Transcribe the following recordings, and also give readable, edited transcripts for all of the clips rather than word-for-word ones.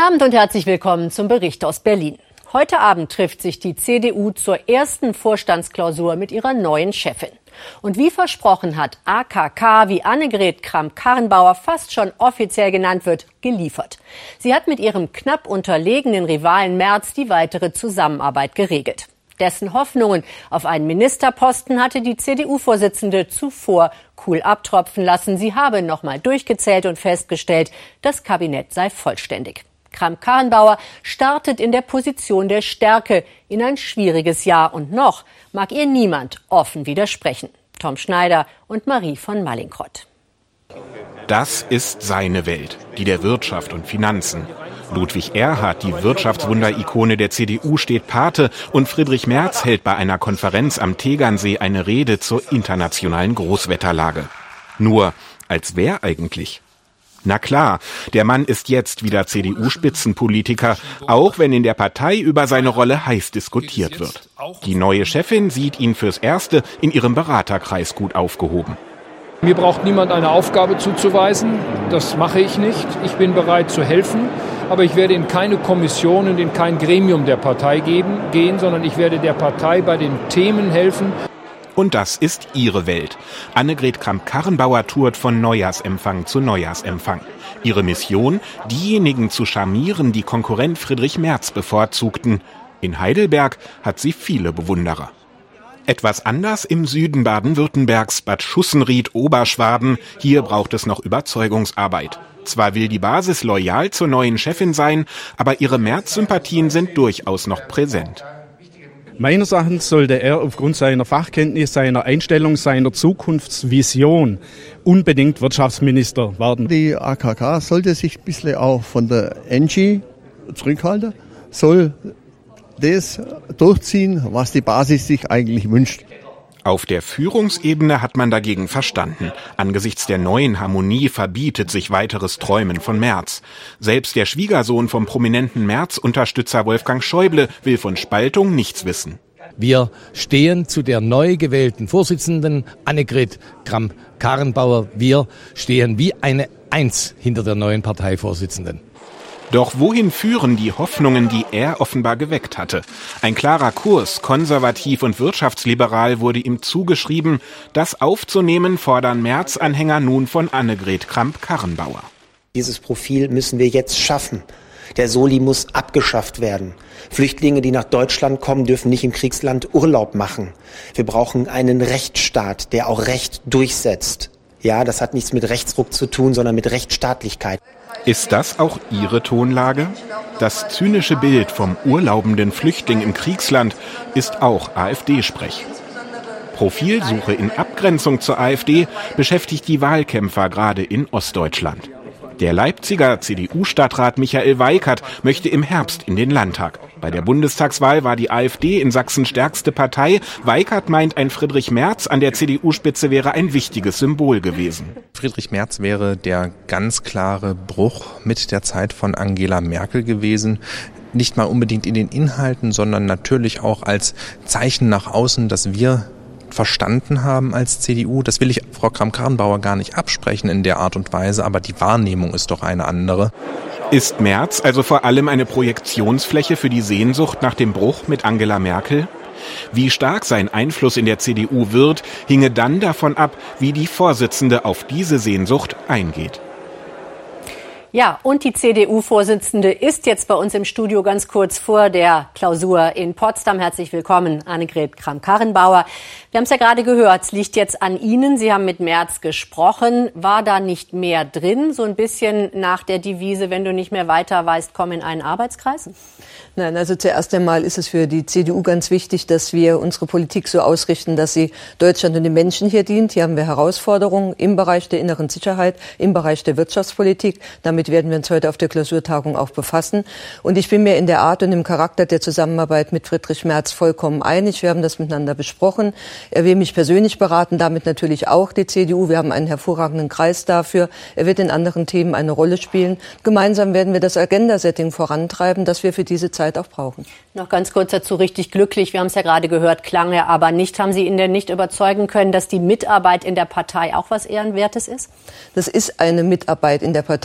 Abend und herzlich willkommen zum Bericht aus Berlin. Heute Abend trifft sich die CDU zur ersten Vorstandsklausur mit ihrer neuen Chefin. Und wie versprochen hat AKK, wie Annegret Kramp-Karrenbauer fast schon offiziell genannt wird, geliefert. Sie hat mit ihrem knapp unterlegenen Rivalen Merz die weitere Zusammenarbeit geregelt. Dessen Hoffnungen auf einen Ministerposten hatte die CDU-Vorsitzende zuvor cool abtropfen lassen. Sie habe noch mal durchgezählt und festgestellt, das Kabinett sei vollständig. Kramp-Karrenbauer startet in der Position der Stärke in ein schwieriges Jahr. Und noch mag ihr niemand offen widersprechen. Tom Schneider und Marie von Mallinckrodt. Das ist seine Welt, die der Wirtschaft und Finanzen. Ludwig Erhard, die Wirtschaftswunder-Ikone der CDU, steht Pate und Friedrich Merz hält bei einer Konferenz am Tegernsee eine Rede zur internationalen Großwetterlage. Nur, als wer eigentlich? Na klar, der Mann ist jetzt wieder CDU-Spitzenpolitiker, auch wenn in der Partei über seine Rolle heiß diskutiert wird. Die neue Chefin sieht ihn fürs Erste in ihrem Beraterkreis gut aufgehoben. Mir braucht niemand eine Aufgabe zuzuweisen, das mache ich nicht. Ich bin bereit zu helfen, aber ich werde in keine Kommission und in kein Gremium der Partei gehen, sondern ich werde der Partei bei den Themen helfen. Und das ist ihre Welt. Annegret Kramp-Karrenbauer tourt von Neujahrsempfang zu Neujahrsempfang. Ihre Mission, diejenigen zu charmieren, die Konkurrent Friedrich Merz bevorzugten. In Heidelberg hat sie viele Bewunderer. Etwas anders im Süden Baden-Württembergs, Bad Schussenried, Oberschwaben. Hier braucht es noch Überzeugungsarbeit. Zwar will die Basis loyal zur neuen Chefin sein, aber ihre Merz-Sympathien sind durchaus noch präsent. Meines Erachtens sollte er aufgrund seiner Fachkenntnis, seiner Einstellung, seiner Zukunftsvision unbedingt Wirtschaftsminister werden. Die AKK sollte sich ein bisschen auch von der Engie zurückhalten, soll das durchziehen, was die Basis sich eigentlich wünscht. Auf der Führungsebene hat man dagegen verstanden. Angesichts der neuen Harmonie verbietet sich weiteres Träumen von Merz. Selbst der Schwiegersohn vom prominenten Merz-Unterstützer Wolfgang Schäuble will von Spaltung nichts wissen. Wir stehen zu der neu gewählten Vorsitzenden Annegret Kramp-Karrenbauer. Wir stehen wie eine Eins hinter der neuen Parteivorsitzenden. Doch wohin führen die Hoffnungen, die er offenbar geweckt hatte? Ein klarer Kurs, konservativ und wirtschaftsliberal, wurde ihm zugeschrieben. Das aufzunehmen fordern Merz-Anhänger nun von Annegret Kramp-Karrenbauer. Dieses Profil müssen wir jetzt schaffen. Der Soli muss abgeschafft werden. Flüchtlinge, die nach Deutschland kommen, dürfen nicht im Kriegsland Urlaub machen. Wir brauchen einen Rechtsstaat, der auch Recht durchsetzt. Ja, das hat nichts mit Rechtsruck zu tun, sondern mit Rechtsstaatlichkeit. Ist das auch Ihre Tonlage? Das zynische Bild vom urlaubenden Flüchtling im Kriegsland ist auch AfD-Sprech. Profilsuche in Abgrenzung zur AfD beschäftigt die Wahlkämpfer gerade in Ostdeutschland. Der Leipziger CDU-Stadtrat Michael Weikert möchte im Herbst in den Landtag. Bei der Bundestagswahl war die AfD in Sachsen stärkste Partei. Weikert meint, ein Friedrich Merz an der CDU-Spitze wäre ein wichtiges Symbol gewesen. Friedrich Merz wäre der ganz klare Bruch mit der Zeit von Angela Merkel gewesen. Nicht mal unbedingt in den Inhalten, sondern natürlich auch als Zeichen nach außen, dass wir verstanden haben als CDU. Das will ich Frau Kramp-Karrenbauer gar nicht absprechen in der Art und Weise, aber die Wahrnehmung ist doch eine andere. Ist Merz also vor allem eine Projektionsfläche für die Sehnsucht nach dem Bruch mit Angela Merkel? Wie stark sein Einfluss in der CDU wird, hinge dann davon ab, wie die Vorsitzende auf diese Sehnsucht eingeht. Ja, und die CDU-Vorsitzende ist jetzt bei uns im Studio ganz kurz vor der Klausur in Potsdam. Herzlich willkommen, Annegret Kramp-Karrenbauer. Wir haben es ja gerade gehört, es liegt jetzt an Ihnen. Sie haben mit Merz gesprochen. War da nicht mehr drin? So ein bisschen nach der Devise, wenn du nicht mehr weiter weißt, komm in einen Arbeitskreis? Nein, also zuerst einmal ist es für die CDU ganz wichtig, dass wir unsere Politik so ausrichten, dass sie Deutschland und den Menschen hier dient. Hier haben wir Herausforderungen im Bereich der inneren Sicherheit, im Bereich der Wirtschaftspolitik. Damit werden wir uns heute auf der Klausurtagung auch befassen. Und ich bin mir in der Art und im Charakter der Zusammenarbeit mit Friedrich Merz vollkommen einig. Wir haben das miteinander besprochen. Er will mich persönlich beraten, damit natürlich auch die CDU. Wir haben einen hervorragenden Kreis dafür. Er wird in anderen Themen eine Rolle spielen. Gemeinsam werden wir das Agenda-Setting vorantreiben, das wir für diese Zeit auch brauchen. Noch ganz kurz dazu, richtig glücklich, wir haben es ja gerade gehört, klang er aber nicht. Haben Sie ihn denn nicht überzeugen können, dass die Mitarbeit in der Partei auch was Ehrenwertes ist? Das ist eine Mitarbeit in der Partei. Er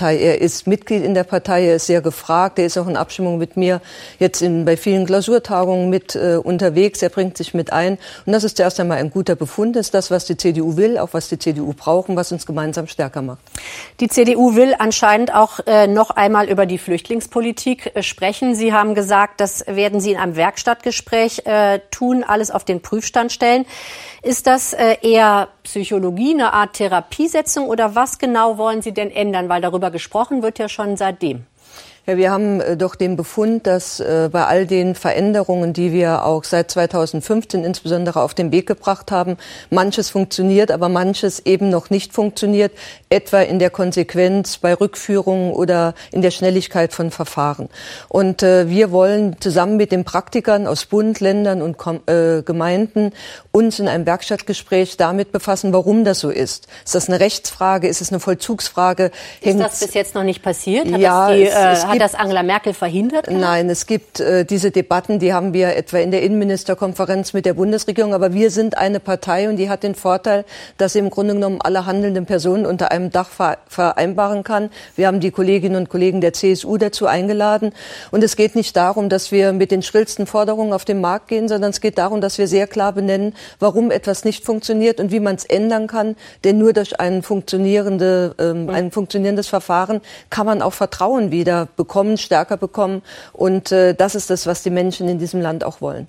ist Mitglied in der Partei, er ist sehr gefragt, er ist auch in Abstimmung mit mir jetzt bei vielen Klausurtagungen mit unterwegs, er bringt sich mit ein. Und das ist zuerst einmal ein guter Befund, das ist das, was die CDU will, auch was die CDU braucht und was uns gemeinsam stärker macht. Die CDU will anscheinend auch noch einmal über die Flüchtlingspolitik sprechen. Sie haben gesagt, das werden Sie in einem Werkstattgespräch tun, alles auf den Prüfstand stellen. Ist das eher Psychologie, eine Art Therapiesetzung oder was genau wollen Sie denn ändern? Weil darüber gesprochen wird ja schon seitdem. Ja, wir haben doch den Befund, dass bei all den Veränderungen, die wir auch seit 2015 insbesondere auf den Weg gebracht haben, manches funktioniert, aber manches eben noch nicht funktioniert, etwa in der Konsequenz bei Rückführungen oder in der Schnelligkeit von Verfahren. Und wir wollen zusammen mit den Praktikern aus Bund, Ländern und Gemeinden uns in einem Werkstattgespräch damit befassen, warum das so ist. Ist das eine Rechtsfrage? Ist es eine Vollzugsfrage? Ist das bis jetzt noch nicht passiert? Hat das Angela Merkel verhindert? Nein, es gibt diese Debatten, die haben wir etwa in der Innenministerkonferenz mit der Bundesregierung. Aber wir sind eine Partei und die hat den Vorteil, dass sie im Grunde genommen alle handelnden Personen unter einem Dach vereinbaren kann. Wir haben die Kolleginnen und Kollegen der CSU dazu eingeladen. Und es geht nicht darum, dass wir mit den schrillsten Forderungen auf den Markt gehen, sondern es geht darum, dass wir sehr klar benennen, warum etwas nicht funktioniert und wie man es ändern kann. Denn nur durch ein funktionierendes Verfahren kann man auch Vertrauen wieder bekommen, stärker bekommen. Und das ist das, was die Menschen in diesem Land auch wollen.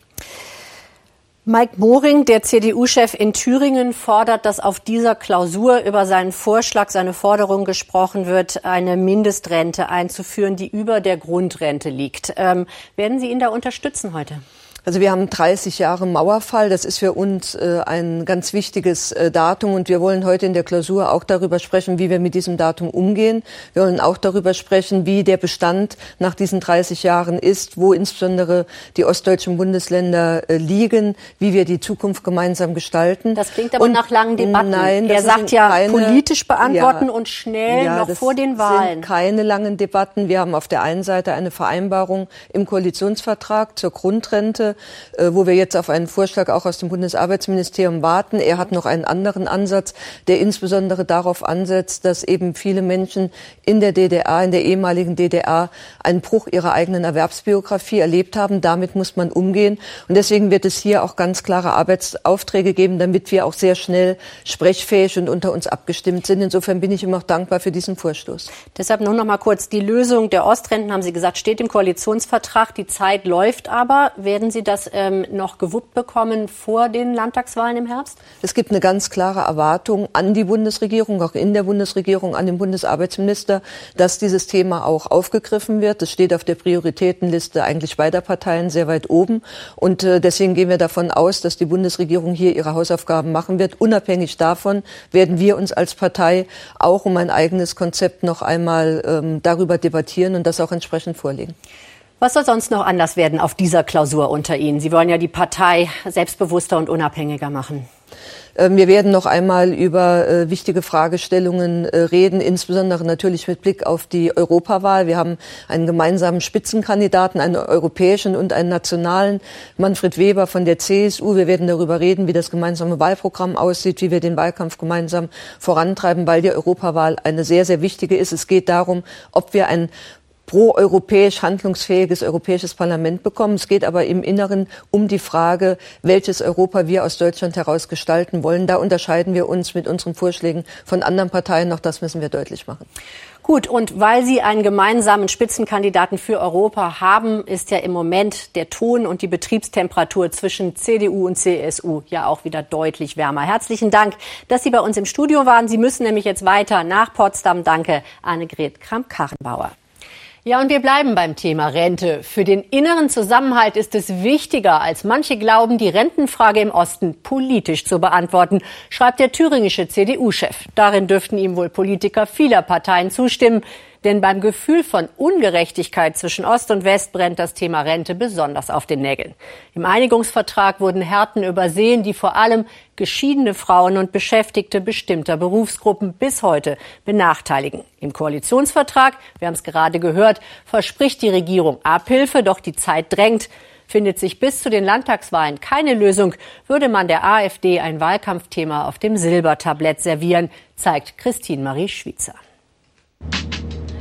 Mike Moring, der CDU-Chef in Thüringen, fordert, dass auf dieser Klausur über seinen Vorschlag, seine Forderung gesprochen wird, eine Mindestrente einzuführen, die über der Grundrente liegt. Werden Sie ihn da unterstützen heute? Also wir haben 30 Jahre Mauerfall. Das ist für uns ein ganz wichtiges Datum. Und wir wollen heute in der Klausur auch darüber sprechen, wie wir mit diesem Datum umgehen. Wir wollen auch darüber sprechen, wie der Bestand nach diesen 30 Jahren ist, wo insbesondere die ostdeutschen Bundesländer liegen, wie wir die Zukunft gemeinsam gestalten. Das klingt aber nach langen Debatten. Nein, er sagt ja, politisch beantworten und schnell noch vor den Wahlen. Das sind keine langen Debatten. Wir haben auf der einen Seite eine Vereinbarung im Koalitionsvertrag zur Grundrente, wo wir jetzt auf einen Vorschlag auch aus dem Bundesarbeitsministerium warten. Er hat noch einen anderen Ansatz, der insbesondere darauf ansetzt, dass eben viele Menschen in der DDR, in der ehemaligen DDR, einen Bruch ihrer eigenen Erwerbsbiografie erlebt haben. Damit muss man umgehen. Und deswegen wird es hier auch ganz klare Arbeitsaufträge geben, damit wir auch sehr schnell sprechfähig und unter uns abgestimmt sind. Insofern bin ich ihm auch dankbar für diesen Vorstoß. Deshalb nur noch mal kurz. Die Lösung der Ostrenten, haben Sie gesagt, steht im Koalitionsvertrag. Die Zeit läuft aber. Werden Sie das noch gewuppt bekommen vor den Landtagswahlen im Herbst? Es gibt eine ganz klare Erwartung an die Bundesregierung, auch in der Bundesregierung, an den Bundesarbeitsminister, dass dieses Thema auch aufgegriffen wird. Das steht auf der Prioritätenliste eigentlich beider Parteien sehr weit oben. Und deswegen gehen wir davon aus, dass die Bundesregierung hier ihre Hausaufgaben machen wird. Unabhängig davon werden wir uns als Partei auch um ein eigenes Konzept noch einmal darüber debattieren und das auch entsprechend vorlegen. Was soll sonst noch anders werden auf dieser Klausur unter Ihnen? Sie wollen ja die Partei selbstbewusster und unabhängiger machen. Wir werden noch einmal über wichtige Fragestellungen reden, insbesondere natürlich mit Blick auf die Europawahl. Wir haben einen gemeinsamen Spitzenkandidaten, einen europäischen und einen nationalen, Manfred Weber von der CSU. Wir werden darüber reden, wie das gemeinsame Wahlprogramm aussieht, wie wir den Wahlkampf gemeinsam vorantreiben, weil die Europawahl eine sehr, sehr wichtige ist. Es geht darum, ob wir ein pro-europäisch handlungsfähiges Europäisches Parlament bekommen. Es geht aber im Inneren um die Frage, welches Europa wir aus Deutschland heraus gestalten wollen. Da unterscheiden wir uns mit unseren Vorschlägen von anderen Parteien. Auch das müssen wir deutlich machen. Gut, und weil Sie einen gemeinsamen Spitzenkandidaten für Europa haben, ist ja im Moment der Ton und die Betriebstemperatur zwischen CDU und CSU ja auch wieder deutlich wärmer. Herzlichen Dank, dass Sie bei uns im Studio waren. Sie müssen nämlich jetzt weiter nach Potsdam. Danke, Annegret Kramp-Karrenbauer. Ja, und wir bleiben beim Thema Rente. Für den inneren Zusammenhalt ist es wichtiger, als manche glauben, die Rentenfrage im Osten politisch zu beantworten, schreibt der thüringische CDU-Chef. Darin dürften ihm wohl Politiker vieler Parteien zustimmen. Denn beim Gefühl von Ungerechtigkeit zwischen Ost und West brennt das Thema Rente besonders auf den Nägeln. Im Einigungsvertrag wurden Härten übersehen, die vor allem geschiedene Frauen und Beschäftigte bestimmter Berufsgruppen bis heute benachteiligen. Im Koalitionsvertrag, wir haben es gerade gehört, verspricht die Regierung Abhilfe, doch die Zeit drängt. Findet sich bis zu den Landtagswahlen keine Lösung, würde man der AfD ein Wahlkampfthema auf dem Silbertablett servieren, zeigt Christine Marie Schwitzer.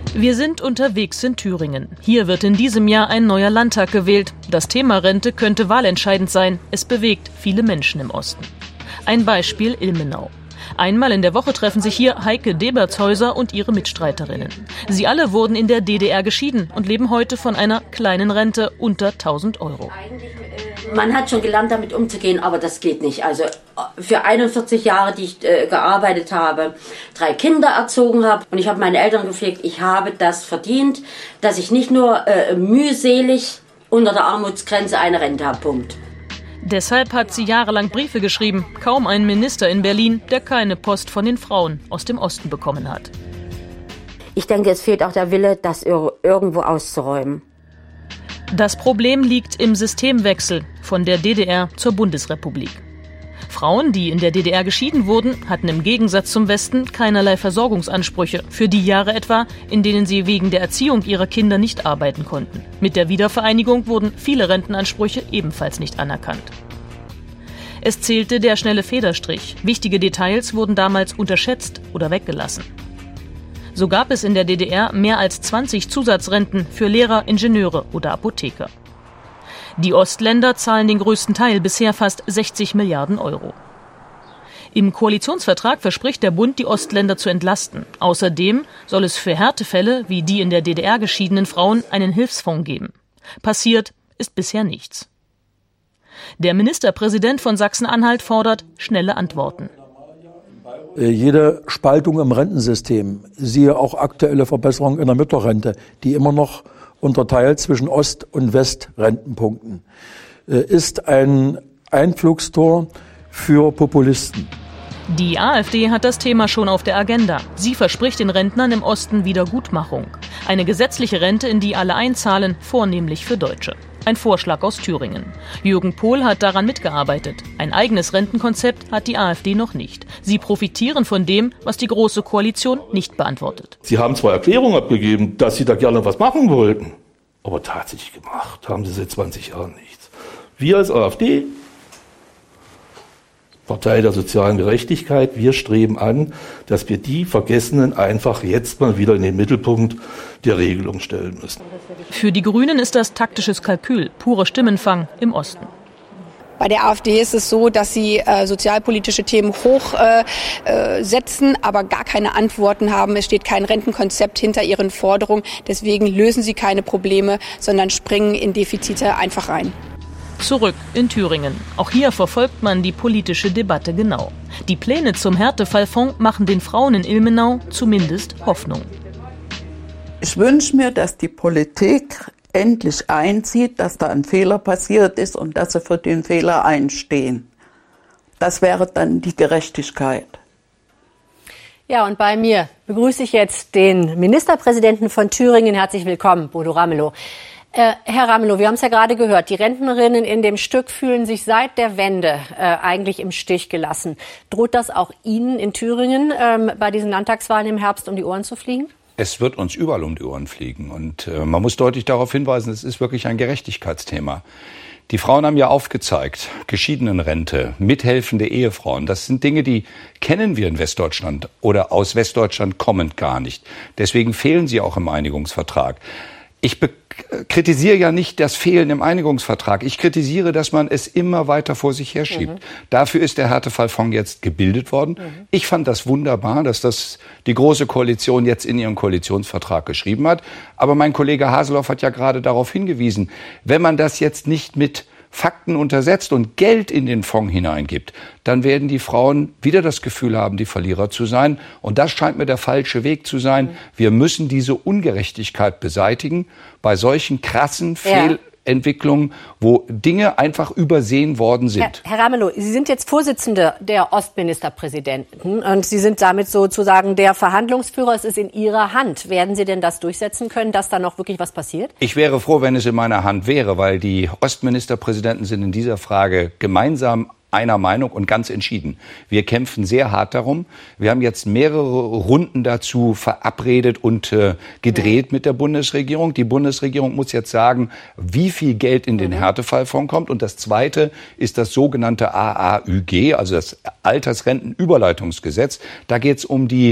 Wir sind unterwegs in Thüringen. Hier wird in diesem Jahr ein neuer Landtag gewählt. Das Thema Rente könnte wahlentscheidend sein. Es bewegt viele Menschen im Osten. Ein Beispiel Ilmenau. Einmal in der Woche treffen sich hier Heike Debertshäuser und ihre Mitstreiterinnen. Sie alle wurden in der DDR geschieden und leben heute von einer kleinen Rente unter 1.000 Euro. Man hat schon gelernt, damit umzugehen, aber das geht nicht. Also für 41 Jahre, die ich gearbeitet habe, 3 Kinder erzogen habe und ich habe meine Eltern gepflegt, ich habe das verdient, dass ich nicht nur mühselig unter der Armutsgrenze eine Rente habe. Punkt. Deshalb hat sie jahrelang Briefe geschrieben. Kaum ein Minister in Berlin, der keine Post von den Frauen aus dem Osten bekommen hat. Ich denke, es fehlt auch der Wille, das irgendwo auszuräumen. Das Problem liegt im Systemwechsel von der DDR zur Bundesrepublik. Frauen, die in der DDR geschieden wurden, hatten im Gegensatz zum Westen keinerlei Versorgungsansprüche für die Jahre etwa, in denen sie wegen der Erziehung ihrer Kinder nicht arbeiten konnten. Mit der Wiedervereinigung wurden viele Rentenansprüche ebenfalls nicht anerkannt. Es zählte der schnelle Federstrich. Wichtige Details wurden damals unterschätzt oder weggelassen. So gab es in der DDR mehr als 20 Zusatzrenten für Lehrer, Ingenieure oder Apotheker. Die Ostländer zahlen den größten Teil, bisher fast 60 Milliarden Euro. Im Koalitionsvertrag verspricht der Bund, die Ostländer zu entlasten. Außerdem soll es für Härtefälle wie die in der DDR geschiedenen Frauen einen Hilfsfonds geben. Passiert ist bisher nichts. Der Ministerpräsident von Sachsen-Anhalt fordert schnelle Antworten. Jede Spaltung im Rentensystem, siehe auch aktuelle Verbesserungen in der Mütterrente, die immer noch unterteilt zwischen Ost- und Westrentenpunkten, ist ein Einflugstor für Populisten. Die AfD hat das Thema schon auf der Agenda. Sie verspricht den Rentnern im Osten Wiedergutmachung. Eine gesetzliche Rente, in die alle einzahlen, vornehmlich für Deutsche. Ein Vorschlag aus Thüringen. Jürgen Pohl hat daran mitgearbeitet. Ein eigenes Rentenkonzept hat die AfD noch nicht. Sie profitieren von dem, was die Große Koalition nicht beantwortet. Sie haben zwar Erklärungen abgegeben, dass Sie da gerne was machen wollten, aber tatsächlich gemacht haben Sie seit 20 Jahren nichts. Wir als AfD, Partei der sozialen Gerechtigkeit, wir streben an, dass wir die Vergessenen einfach jetzt mal wieder in den Mittelpunkt der Regelung stellen müssen. Für die Grünen ist das taktisches Kalkül, pure Stimmenfang im Osten. Bei der AfD ist es so, dass sie sozialpolitische Themen hoch setzen, aber gar keine Antworten haben. Es steht kein Rentenkonzept hinter ihren Forderungen. Deswegen lösen sie keine Probleme, sondern springen in Defizite einfach rein. Zurück in Thüringen. Auch hier verfolgt man die politische Debatte genau. Die Pläne zum Härtefallfonds machen den Frauen in Ilmenau zumindest Hoffnung. Ich wünsche mir, dass die Politik endlich einsieht, dass da ein Fehler passiert ist und dass sie für den Fehler einstehen. Das wäre dann die Gerechtigkeit. Ja, und bei mir begrüße ich jetzt den Ministerpräsidenten von Thüringen. Herzlich willkommen, Bodo Ramelow. Herr Ramelow, wir haben es ja gerade gehört, die Rentnerinnen in dem Stück fühlen sich seit der Wende eigentlich im Stich gelassen. Droht das auch Ihnen in Thüringen bei diesen Landtagswahlen im Herbst um die Ohren zu fliegen? Es wird uns überall um die Ohren fliegen. Und man muss deutlich darauf hinweisen, es ist wirklich ein Gerechtigkeitsthema. Die Frauen haben ja aufgezeigt, Geschiedenenrente, mithelfende Ehefrauen, das sind Dinge, die kennen wir in Westdeutschland oder aus Westdeutschland kommend gar nicht. Deswegen fehlen sie auch im Einigungsvertrag. Ich kritisiere ja nicht das Fehlen im Einigungsvertrag. Ich kritisiere, dass man es immer weiter vor sich herschiebt. Dafür ist der Härtefallfonds jetzt gebildet worden. Ich fand das wunderbar, dass das die Große Koalition jetzt in ihrem Koalitionsvertrag geschrieben hat. Aber mein Kollege Haseloff hat ja gerade darauf hingewiesen, wenn man das jetzt nicht mit Fakten untersetzt und Geld in den Fonds hineingibt, dann werden die Frauen wieder das Gefühl haben, die Verlierer zu sein. Und das scheint mir der falsche Weg zu sein. Wir müssen diese Ungerechtigkeit beseitigen bei solchen krassen Fehlentwicklungen, wo Dinge einfach übersehen worden sind. Herr Ramelow, Sie sind jetzt Vorsitzende der Ostministerpräsidenten und Sie sind damit sozusagen der Verhandlungsführer. Es ist in Ihrer Hand. Werden Sie denn das durchsetzen können, dass da noch wirklich was passiert? Ich wäre froh, wenn es in meiner Hand wäre, weil die Ostministerpräsidenten sind in dieser Frage gemeinsam einer Meinung und ganz entschieden. Wir kämpfen sehr hart darum. Wir haben jetzt mehrere Runden dazu verabredet und gedreht mit der Bundesregierung. Die Bundesregierung muss jetzt sagen, wie viel Geld in den Härtefallfonds kommt. Und das Zweite ist das sogenannte AAÜG, also das Altersrentenüberleitungsgesetz. Da geht es um die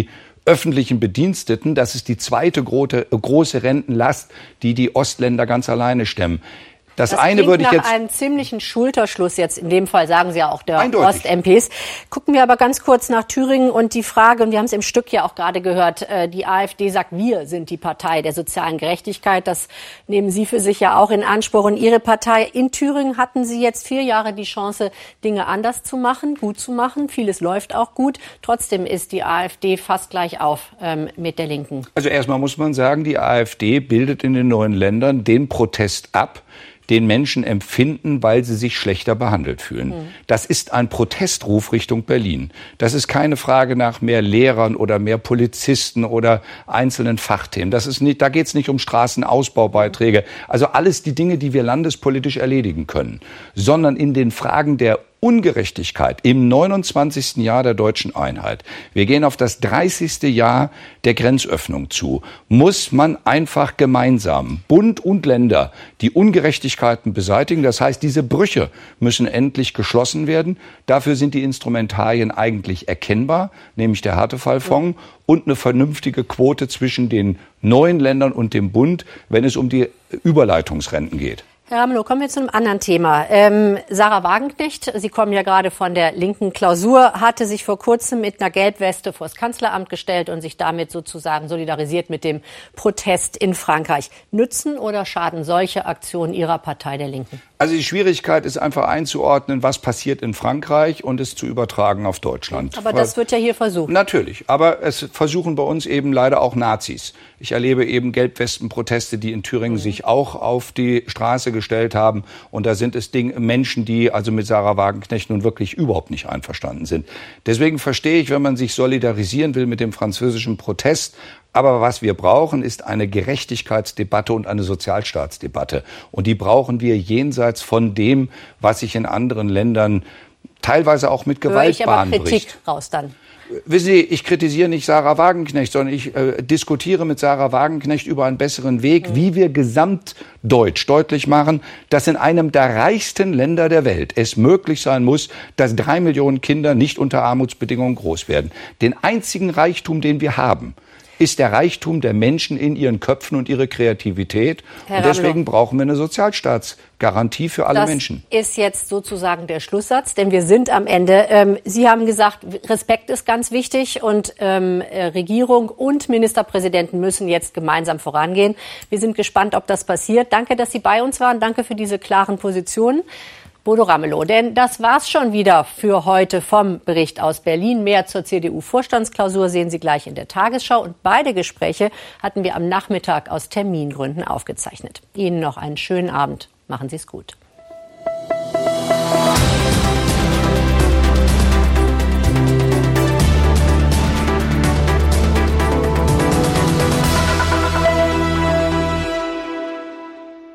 öffentlichen Bediensteten. Das ist die zweite große Rentenlast, die Ostländer ganz alleine stemmen. Das eine würde ich nach jetzt einem ziemlichen Schulterschluss jetzt, in dem Fall sagen Sie ja auch der Ost-MPs. Gucken wir aber ganz kurz nach Thüringen und die Frage, und wir haben es im Stück ja auch gerade gehört, die AfD sagt, wir sind die Partei der sozialen Gerechtigkeit. Das nehmen Sie für sich ja auch in Anspruch. Und Ihre Partei in Thüringen hatten Sie jetzt 4 Jahre die Chance, Dinge anders zu machen, gut zu machen. Vieles läuft auch gut. Trotzdem ist die AfD fast gleich auf mit der Linken. Also erstmal muss man sagen, die AfD bildet in den neuen Ländern den Protest ab, den Menschen empfinden, weil sie sich schlechter behandelt fühlen. Das ist ein Protestruf Richtung Berlin. Das ist keine Frage nach mehr Lehrern oder mehr Polizisten oder einzelnen Fachthemen. Das ist nicht, da geht es nicht um Straßenausbaubeiträge. Also alles die Dinge, die wir landespolitisch erledigen können, sondern in den Fragen der Ungerechtigkeit im 29. Jahr der deutschen Einheit. Wir gehen auf das 30. Jahr der Grenzöffnung zu. Muss man einfach gemeinsam, Bund und Länder, die Ungerechtigkeiten beseitigen. Das heißt, diese Brüche müssen endlich geschlossen werden. Dafür sind die Instrumentarien eigentlich erkennbar, nämlich der Härtefallfonds und eine vernünftige Quote zwischen den neuen Ländern und dem Bund, wenn es um die Überleitungsrenten geht. Herr Ramelow, kommen wir zu einem anderen Thema. Sarah Wagenknecht, Sie kommen ja gerade von der linken Klausur, hatte sich vor kurzem mit einer Gelbweste vors Kanzleramt gestellt und sich damit sozusagen solidarisiert mit dem Protest in Frankreich. Nützen oder schaden solche Aktionen Ihrer Partei der Linken? Also die Schwierigkeit ist einfach einzuordnen, was passiert in Frankreich und es zu übertragen auf Deutschland. Aber das wird ja hier versucht. Natürlich, aber es versuchen bei uns eben leider auch Nazis. Ich erlebe eben Gelbwestenproteste, die in Thüringen sich auch auf die Straße gestellt haben. Und da sind es Menschen, die also mit Sarah Wagenknecht nun wirklich überhaupt nicht einverstanden sind. Deswegen verstehe ich, wenn man sich solidarisieren will mit dem französischen Protest. Aber was wir brauchen, ist eine Gerechtigkeitsdebatte und eine Sozialstaatsdebatte. Und die brauchen wir jenseits von dem, was sich in anderen Ländern teilweise auch mit Gewalt Bahn bricht. Kritik raus dann. Wissen Sie, ich kritisiere nicht Sarah Wagenknecht, sondern ich diskutiere mit Sarah Wagenknecht über einen besseren Weg, wie wir gesamtdeutsch deutlich machen, dass in einem der reichsten Länder der Welt es möglich sein muss, dass 3 Millionen Kinder nicht unter Armutsbedingungen groß werden. Den einzigen Reichtum, den wir haben, ist der Reichtum der Menschen in ihren Köpfen und ihre Kreativität. Und deswegen brauchen wir eine Sozialstaatsgarantie für alle Menschen. Das ist jetzt sozusagen der Schlusssatz, denn wir sind am Ende. Sie haben gesagt, Respekt ist ganz wichtig und Regierung und Ministerpräsidenten müssen jetzt gemeinsam vorangehen. Wir sind gespannt, ob das passiert. Danke, dass Sie bei uns waren. Danke für diese klaren Positionen. Bodo Ramelow, denn das war's schon wieder für heute vom Bericht aus Berlin. Mehr zur CDU-Vorstandsklausur sehen Sie gleich in der Tagesschau. Und beide Gespräche hatten wir am Nachmittag aus Termingründen aufgezeichnet. Ihnen noch einen schönen Abend. Machen Sie es gut.